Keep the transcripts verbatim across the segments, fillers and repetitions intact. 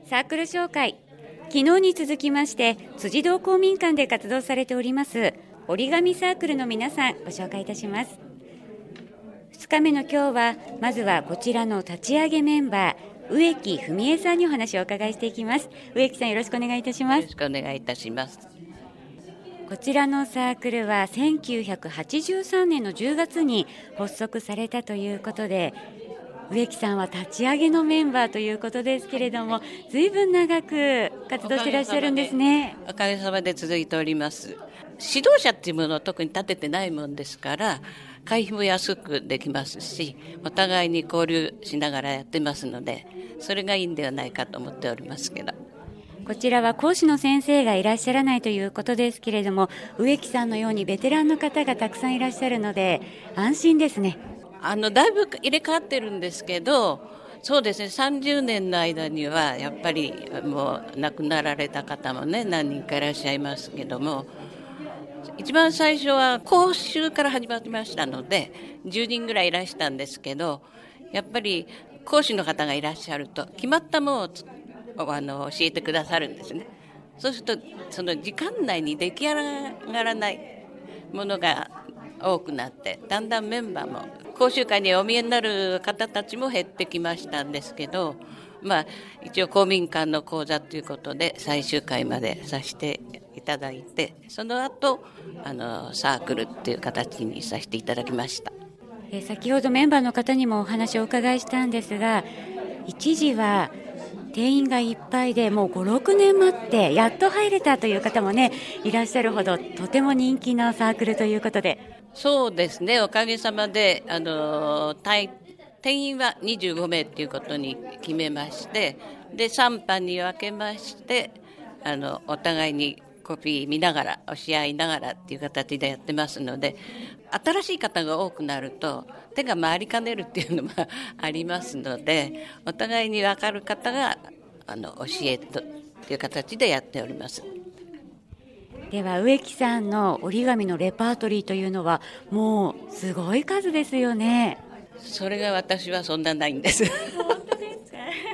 サークル紹介。昨日に続きまして辻堂公民館で活動されております折り紙サークルの皆さんご紹介いたします。ふつかめの今日はまずはこちらの立ち上げメンバー植木文江さんにお話をお伺いしていきます。植木さん、よろしくお願いいたします。 よろしくお願いいたします。 こちらのサークルはせんきゅうひゃくはちじゅうさんねんのじゅうがつに発足されたということで、植木さんは立ち上げのメンバーということですけれども、ずいぶん長く活動していらっしゃるんですね。 おかげさまで続いております。指導者っていうものを特に立ててないもんですから会費も安くできますし、お互いに交流しながらやってますので、それがいいんではないかと思っておりますけど、 こちらは講師の先生がいらっしゃらないということですけれども、植木さんのようにベテランの方がたくさんいらっしゃるので安心ですね。 あのだいぶ入れ替わってるんですけど、そうですね、さんじゅうねんの間にはやっぱりもう亡くなられた方もね何人かいらっしゃいますけども、一番最初は講習から始まりましたのでじゅうにんぐらいいらしたんですけど、やっぱり講師の方がいらっしゃると決まったものをあの教えてくださるんですね。そうするとその時間内に出来上がらないものが多くなって、だんだんメンバーも講習会にお見えになる方たちも減ってきましたんですけど、まあ一応公民館の講座ということで最終回までさせていただいて、その後あのサークルっていう形にさせていただきました。 え先ほどメンバーの方にもお話をお伺いしたんですが、一時は定員がいっぱいでもうご、ろくねん待ってやっと入れたという方もねいらっしゃるほど、とても人気のサークルということで。 そうですね、おかげさまであの定員はにじゅうごめいということに決めまして、でさんぱんに分けまして、あのお互いにコピー見ながら教え合いながらっていう形でやってますので、新しい方が多くなると手が回りかねるっていうのもありますので、お互いに分かる方があの教えとっていう形でやっております。 では植木さんの折り紙のレパートリーというのはもうすごい数ですよね。 それが私はそんなないんです本当ですか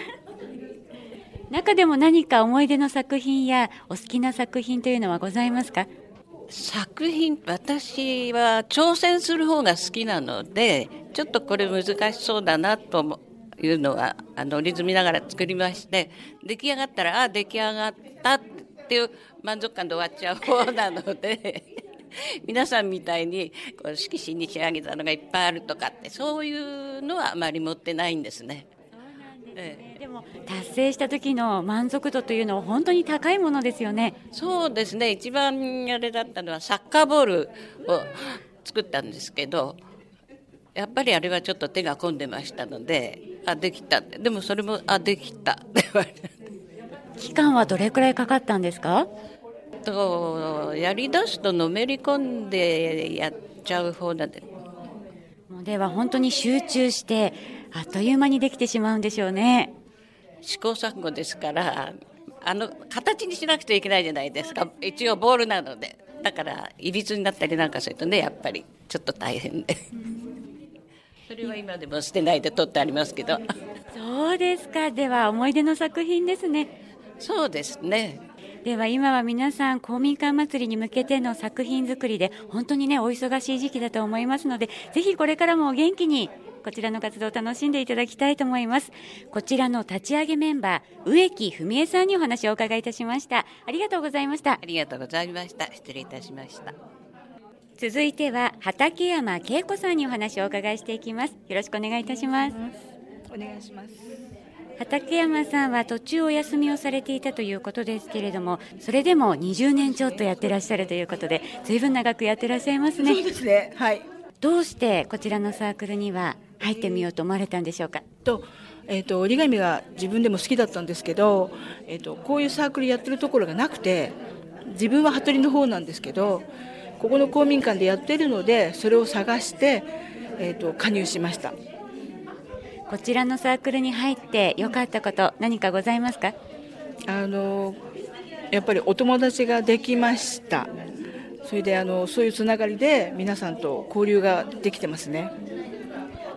中でも何か思い出の作品やお好きな作品というのはございますか？ 作品、私は挑戦する方が好きなので、ちょっとこれ難しそうだなというのはあの折り積みながら作りまして、出来上がったらあ出来上がったっていう満足感で終わっちゃう方なので皆さんみたいにこう色紙に仕上げたのがいっぱいあるとかってそういうのはあまり持ってないんですね。 そうなんですね。でも達成した時の満足度というのは本当に高いものですよね。 そうですね、一番あれだったのはサッカーボールを作ったんですけど、やっぱりあれはちょっと手が込んでましたので、あできた、でもそれもあできたって言われて期間はどれくらいかかったんですか？ とやりだすとのめり込んでやっちゃう方なんで、 もうでは本当に集中してあっという間にできてしまうんでしょうね。 試行錯誤ですから、あの形にしなくちゃいけないじゃないですか。一応ボールなので、だからいびつになったりなんかするとね、やっぱりちょっと大変でそれは今でも捨てないで取ってありますけどそうですか。では思い出の作品ですね。 そうですね。 では今は皆さん公民館祭りに向けての作品作りで本当にねお忙しい時期だと思いますので、ぜひこれからもお元気にこちらの活動を楽しんでいただきたいと思います。こちらの立ち上げメンバー植木文江さんにお話をお伺いいたしました。ありがとうございました。 ありがとうございました。失礼いたしました。 続いては畠山恵子さんにお話をお伺いしていきます。よろしくお願いいたします。 お願いします。 畠山さんは途中お休みをされていたということですけれども、それでもにじゅうねんちょっとやってらっしゃるということで、随分長くやってらっしゃいますね。 そうですね、はい。 どうしてこちらのサークルには入ってみようと思われたんでしょうか？ とえー、と折り紙が自分でも好きだったんですけど、えー、とこういうサークルやってるところがなくて、自分は羽鳥の方なんですけど、ここの公民館でやってるのでそれを探して、えー、と加入しました。 こちらのサークルに入って良かったこと何かございますか？ あのやっぱりお友達ができました。それであのそういうつながりで皆さんと交流ができてますね。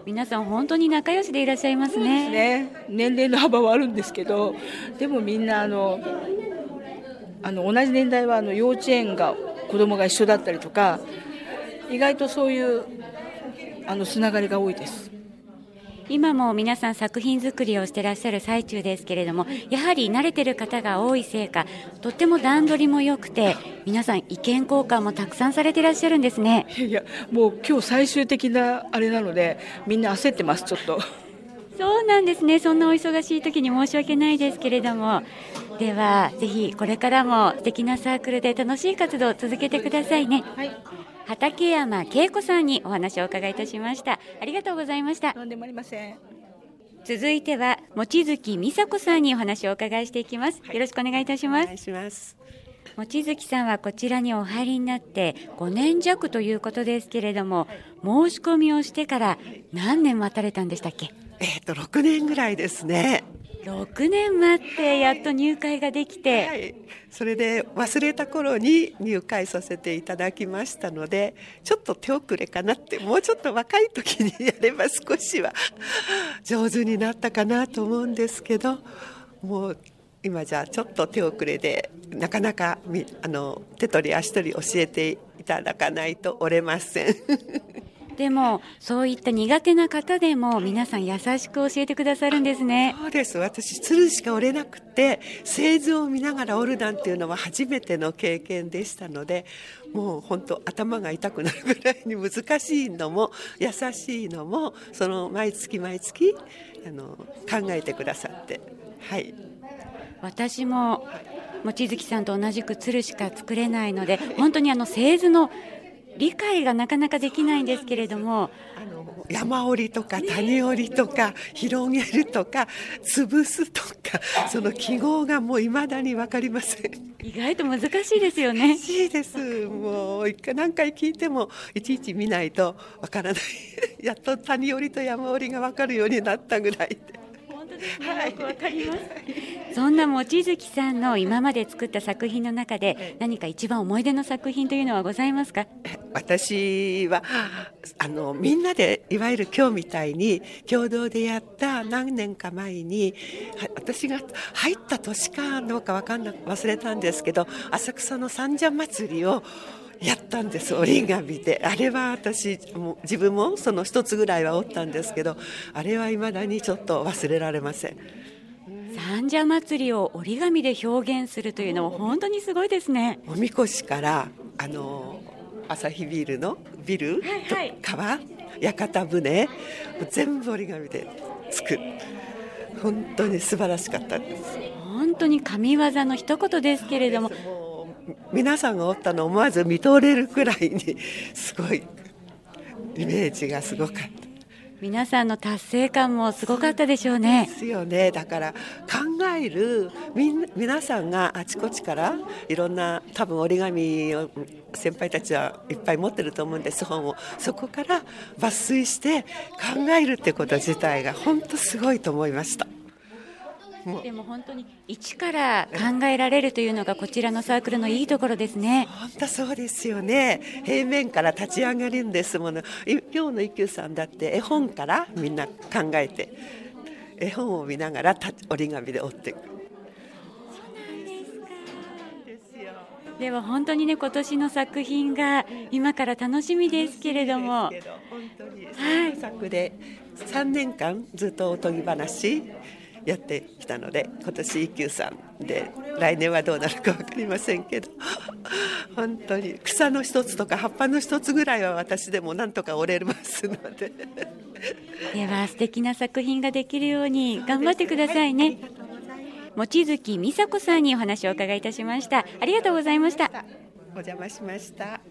皆さん本当に仲良しでいらっしゃいますね。 ね、年齢の幅はあるんですけど、でもみんなあのあの同じ年代はあの幼稚園が子供が一緒だったりとか、意外とそういうあのつながりが多いです。 今も皆さん作品作りをしてらっしゃる最中ですけれども、やはり慣れてる方が多いせいか、とっても段取りも良くて、皆さん意見交換もたくさんされてらっしゃるんですね。 いや、もう今日最終的なあれなので、みんな焦ってます、ちょっと。 そうなんですね。そんなお忙しい時に申し訳ないですけれども、ではぜひこれからも素敵なサークルで楽しい活動を続けてくださいね。はい、畠山恵子さんにお話をお伺いいたしました。ありがとうございました。 とんでもありません。 続いては望月美佐子さんにお話をお伺いしていきます。よろしくお願いいたします。お願いします。望月さんはこちらにお入りになってごねん弱ということですけれども、申し込みをしてから何年待たれたんでしたっけ？ えーとろくねんぐらいですね。 ろくねん待ってやっと入会ができて、 はい、それで忘れた頃に入会させていただきましたので、ちょっと手遅れかなって、もうちょっと若い時にやれば少しは上手になったかなと思うんですけど、もう今じゃちょっと手遅れで、なかなかあの手取り足取り教えていただかないと折れません。 でもそういった苦手な方でも皆さん優しく教えてくださるんですね。 そうです。私鶴しか折れなくて、製図を見ながら折るなんていうのは初めての経験でしたので、もう本当頭が痛くなるぐらいに難しいのも優しいのも、その毎月毎月あの考えてくださって、はい。 私も望月さんと同じく鶴しか作れないので、本当にあの製図の理解がなかなかできないんですけれども、 あの山折りとか谷折りとか広げるとか潰すとか、その記号がもう未だに分かりません。 意外と難しいですよね。 難しいです。もう一回何回聞いてもいちいち見ないと分からない。やっと谷折りと山折りが分かるようになったぐらいで。 本当ですね、よくわかります。そんな望月さんの今まで作った作品の中で、何か一番思い出の作品というのはございますか？ 私はあのみんなでいわゆる今日みたいに共同でやった何年か前に、私が入った年かどうか分かんな忘れたんですけど、浅草の三社祭りをやったんです。折り紙で。あれは私も自分もその一つぐらいは折ったんですけど、あれは未だにちょっと忘れられません。 三社祭りを折り紙で表現するというのは本当にすごいですね。 おみこしからあの朝日ビルのビル、はいはい、川、屋形船、全部折り紙で作る。本当に素晴らしかったです。 本当に神業の一言ですけれども、 皆さんが折ったのを思わず見とれるくらいにすごいイメージがすごかった。 皆さんの達成感もすごかったでしょうね。 ですよね。だから考えるみんな皆さんがあちこちからいろんな多分折り紙を先輩たちはいっぱい持ってると思うんです。本をそこから抜粋して考えるってこと自体が本当すごいと思いました。 でも本当に一から考えられるというのがこちらのサークルのいいところですね。 本当そうですよね。平面から立ち上がるんですもの。今日の一休さんだって絵本からみんな考えて、絵本を見ながら折り紙で折っていく。そうなんですか。ですよ。では本当にね、今年の作品が今から楽しみですけれども、 本当にはい作でさんねんかんずっとおとぎ話やってきたので、今年一休さんで来年はどうなるか分かりませんけど、本当に草の一つとか葉っぱの一つぐらいは私でもなんとか折れますのででは素敵な作品ができるように頑張ってくださいね。望月美佐子さんにお話をお伺いいたしました。ありがとうございました。 お邪魔しました。